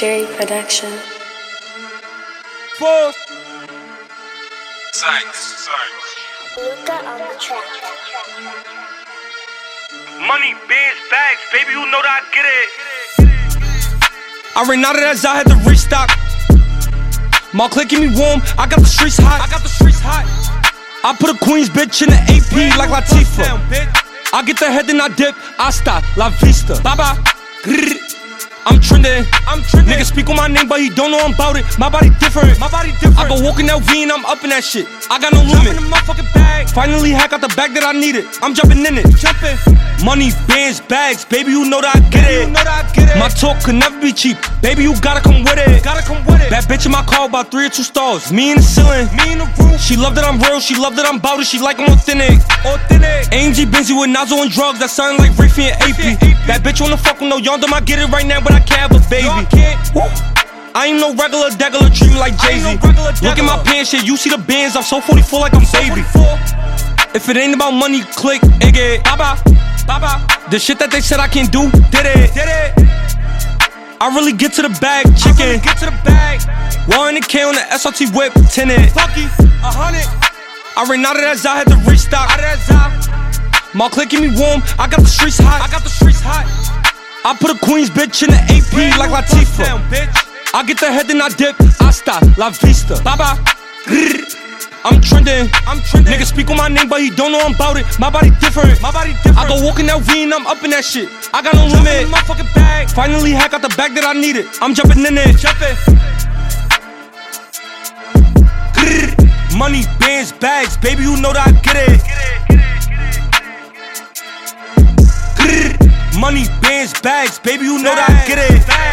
Jerry Production. Force. Thanks. Luca on the track. Money, biz, bags, baby, you know that I get it. I ran out of that, I had to restock. My clique keep me warm, I got the streets hot. I put a Queens bitch in the AP like Latifah. I get the head and I dip, hasta la vista. Baba, grrr. I'm trending. Niggas speak on my name, but he don't know I'm about it. My body different. I go walking LV and I'm up in that shit. I got no limit. In the motherfucking bag. Finally hack out the bag that I needed. I'm jumping in it. Money, bands, bags, baby, you know that I get it. My talk could never be cheap. Baby, you gotta come with it. That bitch in my car about 3 or 2 stars. Me in the ceiling. She love that I'm real. She love that I'm bout it. She like I'm authentic. AMG Benzie with nozzle and drugs. That sound like Rafi and AP. That bitch wanna fuck with no yonder. I get it right now, but I can't have a baby. I ain't no regular treat me like Jay-Z. Look at my pants shit, you see the bands. I'm so 44 like I'm baby. If it ain't about money, click, nigga. Baba. The shit that they said I can't do, did it. I really get to the bag, chicken. 100K on the SRT whip, tinted. Fucky, 100. I ran out of that, I had to restock. My clique keep me warm, I got the streets hot. I put a Queens bitch in the AP like Latifah. I get the head and I dip, hasta la vista. Baba, grrr. I'm trending. Niggas speak on my name, but he don't know I'm about it. My body different. I go walking LV and I'm up in that shit. I got no limit. In my fucking bag. Finally hack out the bag that I needed. I'm jumping in it. Grrr. Money, bands, bags, baby, you know that I get it. Grrr. Money, bands, bags, baby, you know that I get it.